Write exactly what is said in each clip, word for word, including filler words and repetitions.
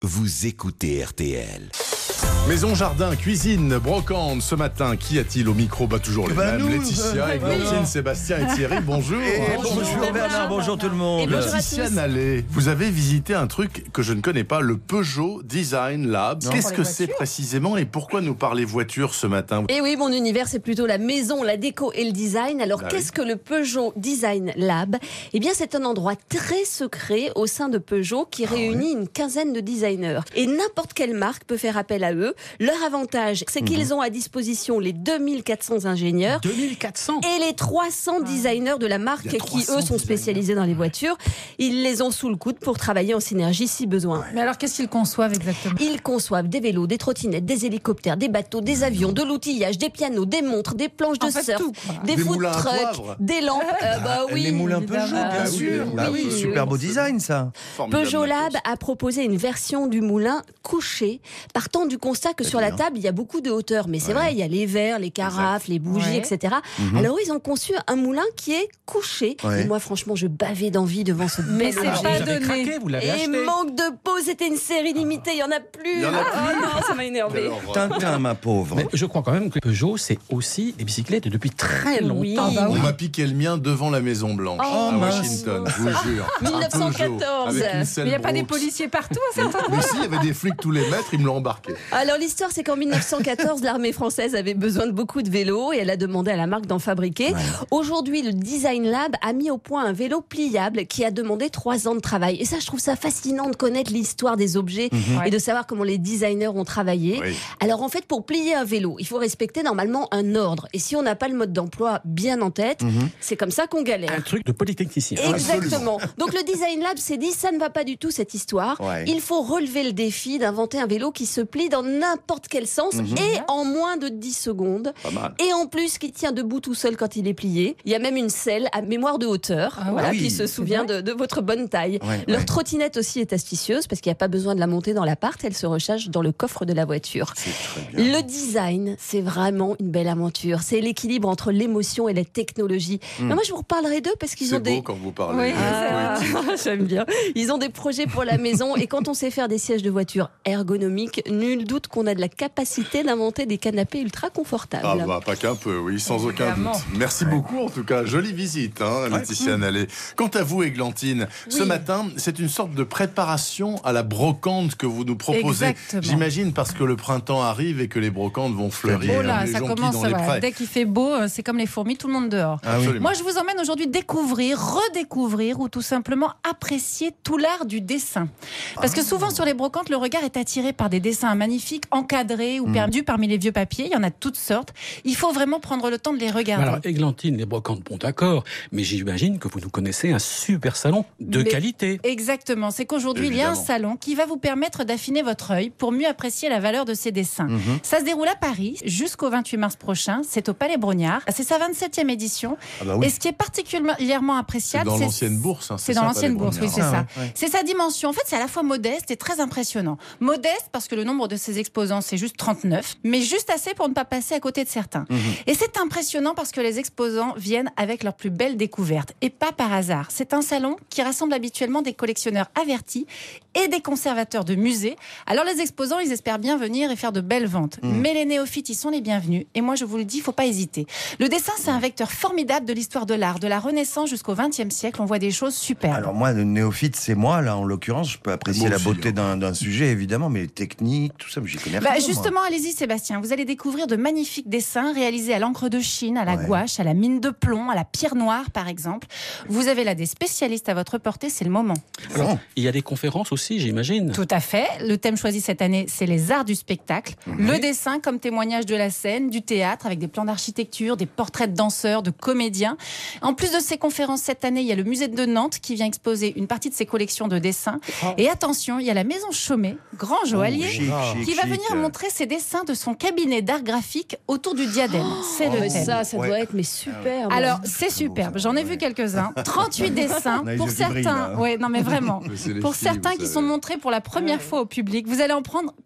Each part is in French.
Vous écoutez R T L. Maison, jardin, cuisine, brocante. Ce matin, qui a-t-il au micro? Bah toujours les bah mêmes. nous, Laetitia, euh, Églantine, oui. Sébastien et Thierry. Bonjour. Et bonjour, bonjour Bernard, bonjour tout le monde. Laetitia Nallet, vous avez visité un truc que je ne connais pas, le Peugeot Design Lab. Non. Qu'est-ce que c'est précisément et pourquoi nous parler voiture ce matin? Et oui, mon univers, c'est plutôt la maison, la déco et le design. Alors, Ah qu'est-ce oui. que le Peugeot Design Lab? Eh bien, c'est un endroit très secret au sein de Peugeot qui réunit une quinzaine de designers. Et n'importe quelle marque peut faire appel à eux. Leur avantage, c'est qu'ils ont à disposition les deux mille quatre cents ingénieurs deux mille quatre cents et les trois cents designers de la marque Il y a qui, trois cents eux, sont spécialisés dans les voitures. Ils les ont sous le coude pour travailler en synergie si besoin. Mais alors, qu'est-ce qu'ils conçoivent exactement? Ils conçoivent des vélos, des trottinettes, des hélicoptères, des bateaux, des avions, de l'outillage, des pianos, des montres, des planches de En fait, surf, tout, quoi. des, Des food moulins à trucks, poivre. des lampes. Euh, bah oui, Les moulins Peugeot, évidemment. bien Ah oui, sûr. oui, Bah oui, oui, super oui. beau design ça. Formidable Peugeot Lab matos. a proposé une version du moulin couché, partant du constat que C'est sur la bien. table, il y a beaucoup de hauteur. Mais c'est vrai, il y a les verres, les carafes, les bougies, Ouais. et cetera. Alors, ils ont conçu un moulin qui est couché. Ouais. Et moi, franchement, je bavais d'envie devant ce Mais bel c'est objet. pas Vous avez donné. craqué, vous l'avez Et acheté. manque de peau, c'était une série limitée, il y en a plus. Il y en a Ah plus. non, ça m'a énervé. Alors, Tintin, ma pauvre. Mais je crois quand même que Peugeot, c'est aussi des bicyclettes depuis très longtemps. Oui. Ah bah On oui. m'a piqué le mien devant la Maison Blanche Oh, à mince. Washington, je vous jure. Un mille neuf cent quatorze. Peugeot avec une Mais selle il n'y a pas des Brooks. policiers partout à certains Mais si, il y avait des flics tous les mètres, ils me l'ont embarqué. Alors l'histoire, c'est qu'en mille neuf cent quatorze, l'armée française avait besoin de beaucoup de vélos et elle a demandé à la marque d'en fabriquer. Aujourd'hui, le Design Lab a mis au point un vélo pliable qui a demandé trois ans de travail. Et ça, je trouve ça fascinant de connaître l'histoire des objets et de savoir comment les designers ont travaillé. Oui. Alors en fait, pour plier un vélo, il faut respecter normalement un ordre. Et si on n'a pas le mode d'emploi bien en tête, c'est comme ça qu'on galère. Un truc de polytechnicien. Exactement. Donc le Design Lab s'est dit, ça ne va pas du tout cette histoire. Ouais. Il faut relever le défi d'inventer un vélo qui se plie dans n'importe quel sens et en moins de dix secondes. Pas mal. Et en plus, qui tient debout tout seul quand il est plié. Il y a même une selle à mémoire de hauteur, Ah ouais. voilà, Ah oui, qui se c'est souvient de, de votre bonne taille. Ouais, Leur ouais. trottinette aussi est astucieuse parce qu'il n'y a pas besoin de la monter dans l'appart, elle se recharge dans le coffre de la voiture. C'est très bien. Le design, c'est vraiment une belle aventure. C'est l'équilibre entre l'émotion et la technologie. Mais moi, je vous reparlerai d'eux parce qu'ils C'est ont beau des... quand vous parlez. Oui. Ah, j'aime bien. Ils ont des projets pour la maison et quand on sait faire des sièges de voiture ergonomiques, nul doute qu'on a de la capacité d'inventer des canapés ultra confortables. Ah bah pas qu'un peu, oui, sans aucun Évidemment. doute. Merci beaucoup en tout cas, jolie visite, hein, Laetitia Nallet. Quant à vous, Églantine, ce Oui. matin, c'est une sorte de préparation à la brocante que vous nous proposez. Exactement. J'imagine parce que le printemps arrive et que les brocantes vont fleurir. Oh là, les ça jonquilles commence, dans les voilà. prés. Dès qu'il fait beau, euh, c'est comme les fourmis, tout le monde dehors. Ah oui. Absolument. Moi, je vous emmène aujourd'hui découvrir, redécouvrir ou tout simplement apprécier tout l'art du dessin. Parce que souvent sur les brocantes, le regard est attiré par des dessins magnifiques, encadrés ou perdus parmi les vieux papiers. Il y en a de toutes sortes. Il faut vraiment prendre le temps de les regarder. Alors, Églantine, les brocantes, bon d'accord, mais j'imagine que vous nous connaissez un super salon de Mais- qualité. Exactement. C'est qu'aujourd'hui, il y a un Évidemment. salon qui va vous permettre d'affiner votre œil pour mieux apprécier la valeur de ces dessins. Ça se déroule à Paris jusqu'au vingt-huit mars prochain. C'est au Palais Brognard. C'est sa vingt-septième édition. Ah bah oui. Et ce qui est particulièrement C'est appréciable, dans l'ancienne bourse. Hein, C'est ça, dans l'ancienne Palais bourse, oui, Brognard, c'est hein. ça. ouais. C'est sa dimension. En fait, c'est à la fois modeste et très impressionnant. Modeste parce que le nombre de ses exposants, c'est juste trente-neuf, mais juste assez pour ne pas passer à côté de certains. Et c'est impressionnant parce que les exposants viennent avec leurs plus belles découvertes. Et pas par hasard. C'est un salon qui rassemble habituellement des collectionneurs avertis et des conservateurs de musées. Alors les exposants, ils espèrent bien venir et faire de belles ventes. Mais les néophytes, ils sont les bienvenus. Et moi, je vous le dis, il ne faut pas hésiter. Le dessin, c'est un vecteur formidable de l'histoire de l'art, de la Renaissance jusqu'au vingtième siècle. On voit des choses superbes. Alors moi, le néophyte, c'est moi, là, en l'occurrence. Je peux apprécier Moi la aussi, beauté hein. d'un d'un sujet, évidemment, mais les techniques, tout ça, j'y connais rien. Bah, moi. justement, allez-y Sébastien, vous allez découvrir de magnifiques dessins réalisés à l'encre de Chine, à la Ouais. gouache, à la mine de plomb, à la pierre noire par exemple. Vous avez là des spécialistes à votre portée, c'est le moment. Alors, il y a des conférences aussi, j'imagine. Tout à fait. Le thème choisi cette année, c'est les arts du spectacle. Le dessin comme témoignage de la scène, du théâtre, avec des plans d'architecture, des portraits de danseurs, de comédiens. En plus de ces conférences cette année, il y a le musée de Nantes qui vient exposer une partie de ses collections de dessins. Et attention, il y a la maison Chaumet, grand joaillier, Chic, chic, qui va chic. venir montrer ses dessins de son cabinet d'art graphique autour du diadème. C'est Oh, le mais thème. ça, ça Ouais. doit être mais superbe. Alors, c'est superbe. J'en ai vu quelques-uns. trente-huit dessins. On a les Pour yeux qui brillent, certains, là. ouais, non mais vraiment. Mais c'est les Pour filles, certains vous qui savez. sont montrés pour la première fois au public, vous allez en prendre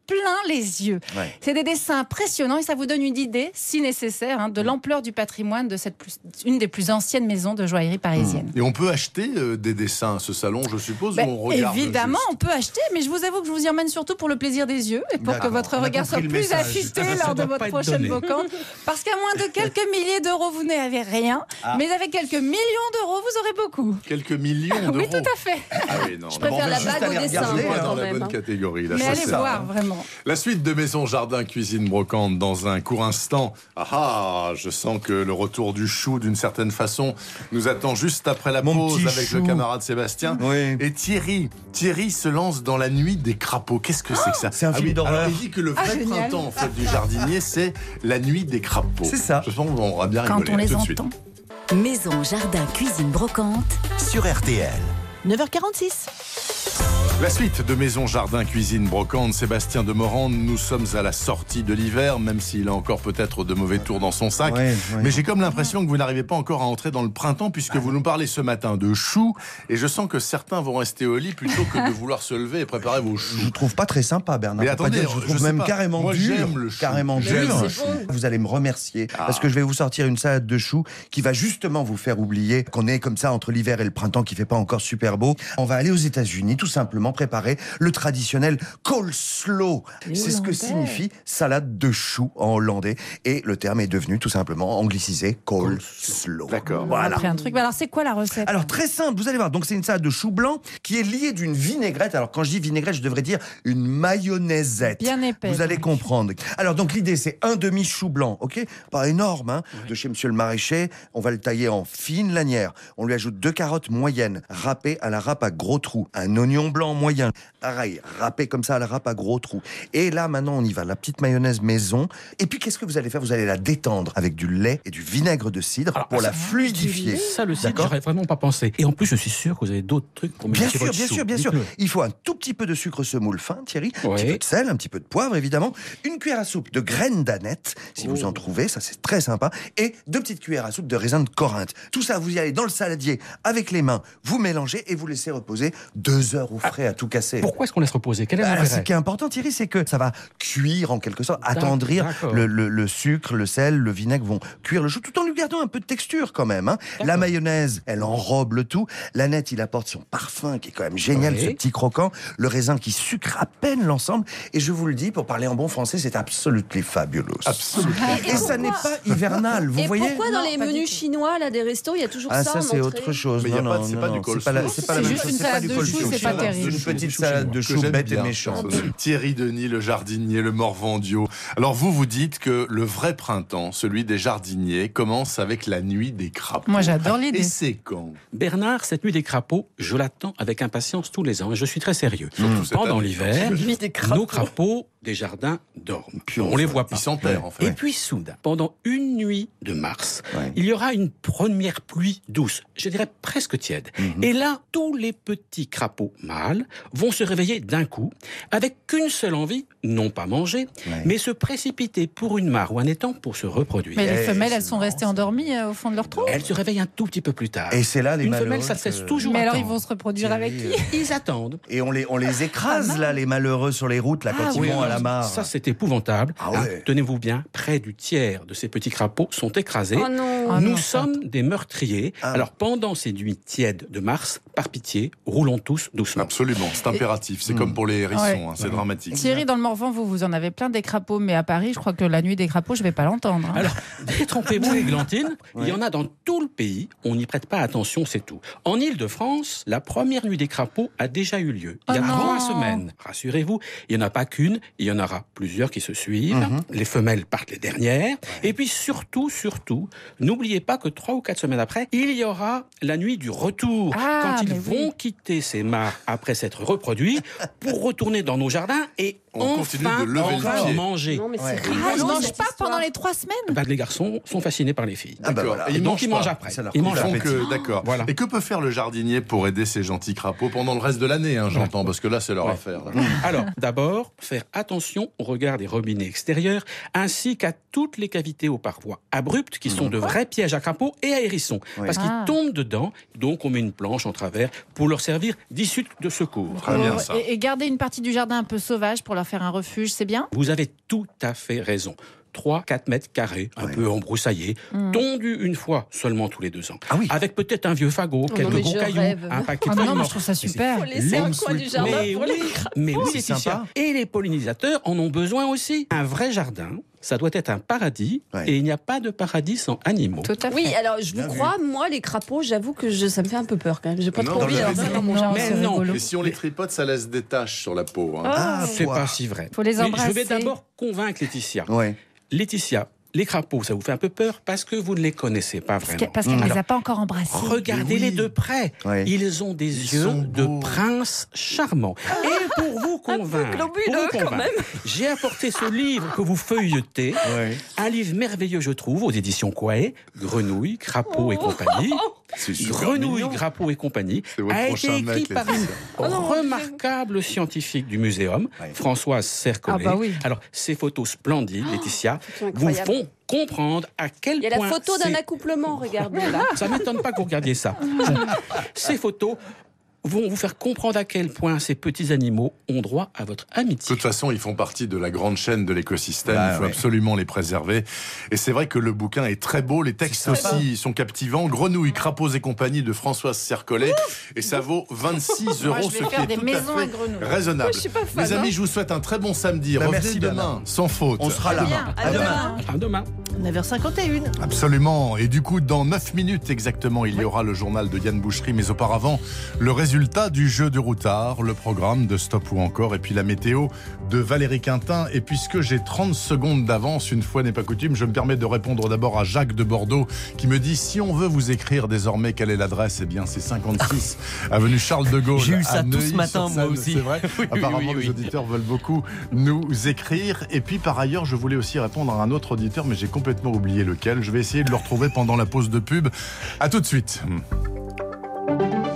plein les yeux. Ouais. C'est des dessins impressionnants et ça vous donne une idée, si nécessaire, hein, de l'ampleur du patrimoine de cette plus, une des plus anciennes maisons de joaillerie parisienne. Et on peut acheter euh, des dessins à ce salon, je suppose, Ben, ou on regarde évidemment, juste on peut acheter, mais je vous avoue que je vous y emmène surtout pour le plaisir des yeux et pour que D'accord. votre On a regard soit compris le plus message. affûté Ça, ça lors de doit votre pas être prochaine donné. brocante. Parce qu'à moins de quelques milliers d'euros, vous n'avez rien, Ah. mais avec quelques millions d'euros, vous aurez beaucoup. quelques millions d'euros. Oui, tout à fait. Ah oui, non, Je non. préfère Bon, la ben, juste bague au aller dessin, regarder, moi, Pas hein, quand dans la même. bonne hein. catégorie. Là, Mais ça, allez c'est voir, ça. vraiment. La suite de Maison Jardin Cuisine Brocante dans un court instant. Ah ah, je sens que le retour du chou, d'une certaine façon, nous attend juste après la Mon pause petit avec chou. le camarade Sébastien. Oui. Et Thierry, Thierry se lance dans la nuit des crapauds. Qu'est-ce que c'est que ça? c'est un Ah film oui, d'horreur. alors il dit que le Ah, vrai génial. printemps en fait, du jardinier, c'est la nuit des crapauds. C'est ça. Je pense qu'on aura bien Quand rigolé. on les Tout de suite. entend. Maison, jardin, cuisine, brocante. Sur R T L. neuf heures quarante-six. La suite de Maison Jardin Cuisine Brocante, Sébastien de Morande, nous sommes à la sortie de l'hiver, même s'il a encore peut-être de mauvais tours dans son sac. Ouais, ouais. Mais j'ai comme l'impression que vous n'arrivez pas encore à entrer dans le printemps, puisque vous nous parlez ce matin de choux, et je sens que certains vont rester au lit plutôt que de vouloir se lever et préparer vos choux. Je vous trouve pas très sympa, Bernard. Mais Faut pas attendez, dire, je je trouve sais même pas. carrément Moi, dur. j'aime le chou. Carrément J'aime dur. le chou. Vous allez me remercier Ah. parce que je vais vous sortir une salade de choux qui va justement vous faire oublier qu'on est comme ça entre l'hiver et le printemps qui fait pas encore super beau. On va aller aux États-Unis, tout simplement préparer le traditionnel coleslaw. Les C'est ce que Hollandais. signifie salade de choux en hollandais et le terme est devenu tout simplement anglicisé coleslaw. D'accord. On a Voilà. appris un truc. Mais alors, c'est quoi la recette? Alors très simple, vous allez voir. Donc c'est une salade de chou blanc qui est liée d'une vinaigrette. Alors quand je dis vinaigrette, je devrais dire une mayonnaisette. Bien épais. Vous allez comprendre. Alors donc l'idée c'est un demi chou blanc, ok, pas énorme, hein, de chez Monsieur le Maraîcher. On va le tailler en fines lanières. On lui ajoute deux carottes moyennes, râpées à la râpe à gros trous, un oignon blanc moyen, pareil, râpé comme ça à la râpe à gros trous. Et là maintenant on y va, la petite mayonnaise maison. Et puis qu'est-ce que vous allez faire? Vous allez la détendre avec du lait et du vinaigre de cidre Alors, pour ça- la fluidifier. Ça, le cidre, D'accord. j'aurais vraiment pas pensé. Et en plus, je suis sûr que vous avez d'autres trucs pour Bien mélanger sûr, votre bien chou. sûr, bien sûr. Dites-le. Il faut un tout petit peu de sucre semoule fin, Thierry, un Ouais. petit peu de sel, un petit peu de poivre, évidemment, une cuillère à soupe de graines d'aneth, si vous en trouvez, ça c'est très sympa, et deux petites cuillères à soupe de raisin de Corinthe. Tout ça, vous y allez dans le saladier avec les mains, vous mélangez et vous laissez reposer deux heures au frais à tout casser. Pourquoi est-ce qu'on laisse reposer? Quel est Alors, ce l'intérêt? qui est important, Thierry, c'est que ça va cuire en quelque sorte, D'ac- attendrir d'accord. le, le- le sucre, le sel, le vinaigre vont cuire le chou, tout en lui gardant un peu de texture quand même. hein. La mayonnaise, elle enrobe le tout. L'aneth, il apporte son parfum qui est quand même génial, Oui. ce petit croquant. Le raisin qui sucre à peine l'ensemble. Et je vous le dis, pour parler en bon français, c'est absolument fabulous. Absolument. Et, Et ça n'est pourquoi- pas hivernal, vous Et voyez pourquoi dans Non, les pas du menus tout. chinois, là, des restos, il y a toujours Ah, ça ça, en c'est entrée? autre chose. Mais y a non, pas- non, c'est non, pas du non, coleslaw. c'est pas la- c'est pas la C'est même juste chose, une c'est pas salade du de coleslaw. choux, c'est pas terrible. Une petite chou salade de que chou j'aime bête et bien. méchante. Thierry Denis, le jardinier, le Morvandiau. Alors vous, vous dites que le vrai printemps, celui des jardiniers, commence avec la nuit des crapauds. Moi, j'adore Et l'idée. c'est quand? Bernard, cette nuit des crapauds, je l'attends avec impatience tous les ans et je suis très sérieux. Surtout cette Pendant année. l'hiver, Nuit des crapauds. nos crapauds des jardins dorment. Puis on on- les voit pas. Ils s'enterrent en fait. Et puis soudain, pendant une nuit de mars, Ouais. il y aura une première pluie douce, je dirais presque tiède. Mhm. Et là, tous les petits crapauds mâles vont se réveiller d'un coup, avec qu'une seule envie, non pas manger, Ouais. mais se précipiter pour une mare ou un étang pour se reproduire. Mais les Eh, femelles, c'est elles sont marrant, restées ça. endormies euh, au fond de leur trou. Elles se réveillent un tout petit peu plus tard. Et c'est là les Une malheureux femelle, ça cesse que- toujours Mais alors, ils attendre. vont se reproduire avec qui? Ils attendent. Et on les, on les écrase, là, les malheureux sur les routes, là, quand Ah, ils oui, vont à la ça, mare. Ça, c'est épouvantable. Ah ouais. Tenez-vous bien, près du tiers de ces petits crapauds sont écrasés. Oh non. Ah Nous non, ça. sommes des meurtriers. Ah. Alors, pendant ces nuits tièdes de mars, par pitié, roulons tous doucement. Absolument, c'est impératif. C'est Mm. comme pour les hérissons, Ouais. hein, c'est dramatique. Thierry, dans le Morvan, vous, vous en avez plein des crapauds, mais à Paris, je crois que la nuit des crapauds, je vais pas l'entendre. hein. Alors, détrompez-vous, Églantine. Il y Ouais. en a dans tout le pays. On n'y prête pas attention, c'est tout. En Île-de-France, la première nuit des crapauds a déjà eu lieu. Il y a Oh non. trois semaines. Rassurez-vous, il n'y en a pas qu'une. Il y en aura plusieurs qui se suivent. Mhm. Les femelles partent les dernières. Et puis surtout, surtout, n'oubliez pas que trois ou quatre semaines après, il y aura la nuit du retour. Ah, quand ils mais vont oui. quitter ces mares après s'être reproduits pour retourner dans nos jardins et On continue enfin, de lever le enfin pied. manger. Non, mais c'est Ouais. Ah, ils rigolo, mangent cette pas histoire. pendant les trois semaines? Bah, les garçons sont fascinés par les filles. Ah bah D'accord. voilà. Et ils Donc mangent ils mangent pas. après. Ça leur Ils coûte mangent la Ils font après. que, d'accord. Voilà. Et que peut faire le jardinier pour aider ces gentils crapauds pendant le reste de l'année, hein, j'entends, parce que là, c'est leur Ouais. affaire. là. Alors, d'abord, faire attention au regard des robinets extérieurs, ainsi qu'à toutes les cavités aux parois abruptes, qui sont de vrais vrai piège à crapauds et à hérissons. Ouais. Parce qu'ils Ah. tombent dedans, donc on met une planche en travers pour leur servir d'issue de secours. Très bien ça. Et, et garder une partie du jardin un peu sauvage pour leur faire un refuge, c'est bien. Vous avez tout à fait raison. trois à quatre mètres carrés, un Ouais. peu embroussaillés, tondus une fois seulement tous les deux ans. Ah oui. Avec peut-être un vieux fagot, non, quelques mais gros je cailloux, rêve. un paquet Ah de non, feuilles moi mortes. je trouve ça super. Faut laisser un Home coin du sweet jardin Mais pour oui, les crapauds. mais oui, Oh, c'est Laetitia. sympa. Et les pollinisateurs en ont besoin aussi. Un vrai jardin, ça doit être un paradis, Ouais. et il n'y a pas de paradis sans animaux. Tout à fait. Oui, alors je vous Bien vu. crois, moi les crapauds, j'avoue que je, ça me fait un peu peur quand même. J'ai pas Non, trop dans envie le d'avoir jardin, ça dans mon non, jardin. Mais c'est non. rigolo. Et si on les tripote, ça laisse des taches sur la peau. hein. Ah, C'est poire. pas si vrai. Faut les Mais je embrasser. vais d'abord convaincre Laetitia. Ouais. Laetitia, les crapauds, ça vous fait un peu peur parce que vous ne les connaissez pas Parce vraiment. que- parce qu'elle ne les Alors, a pas encore embrassés. regardez-les de près. Ouais. Ils ont des Ils yeux sont de beaux. princes charmants. Et pour vous convaincre, pour globuleux, vous quand convaincre, j'ai apporté ce livre que vous feuilletez. Ouais. Un livre merveilleux, je trouve, aux éditions Quae, Grenouilles, Crapauds et compagnie. C'est super Grenouilles, mignon. Crapauds et compagnie C'est votre a été prochain écrit mec, par une Laetitia. Oh non, remarquable scientifique du muséum, Ouais. Françoise Sercollet. Ah bah oui. Alors, ces photos splendides, Laetitia, c'est vous incroyable. font comprendre à quel Il y a la point photo d'un c'est- accouplement, regardez là. ça m'étonne pas que vous regardiez ça. Ces photos vont vous faire comprendre à quel point ces petits animaux ont droit à votre De amitié. toute façon, ils font partie de la grande chaîne de l'écosystème. Bah, il faut ouais. absolument les préserver. Et c'est vrai que le bouquin est très beau. Les textes C'est sympa. aussi sont captivants. Grenouilles, crapauds et compagnie de Françoise Sercollet. Et ça vaut vingt-six euros, Moi, je ce vais qui faire est des tout maisons à à fait grenouilles. raisonnable. Moi, je suis pas fan, Les amis, hein. je vous souhaite un très bon samedi. Bah, Revenez merci, demain, Bernard. sans faute. On sera là. Bien, À demain. À demain. neuf heures cinquante et une. Absolument. Et du coup, dans neuf minutes exactement, il y aura le journal de Yann Boucherie. Mais auparavant, le résultat du jeu de routard, le programme de Stop ou encore, et puis la météo de Valérie Quintin. Et puisque j'ai trente secondes d'avance, une fois n'est pas coutume, je me permets de répondre d'abord à Jacques de Bordeaux, qui me dit, si on veut vous écrire désormais, quelle est l'adresse? Eh bien, c'est cinquante-six avenue Charles de Gaulle. J'ai eu ça à tout ce matin, Neuilly-sur-Seine. moi aussi. C'est vrai. Oui, oui, Apparemment, oui, oui. les auditeurs veulent beaucoup nous écrire. Et puis, par ailleurs, je voulais aussi répondre à un autre auditeur, mais j'ai complètement oublié lequel. Je vais essayer de le retrouver pendant la pause de pub. À tout de suite.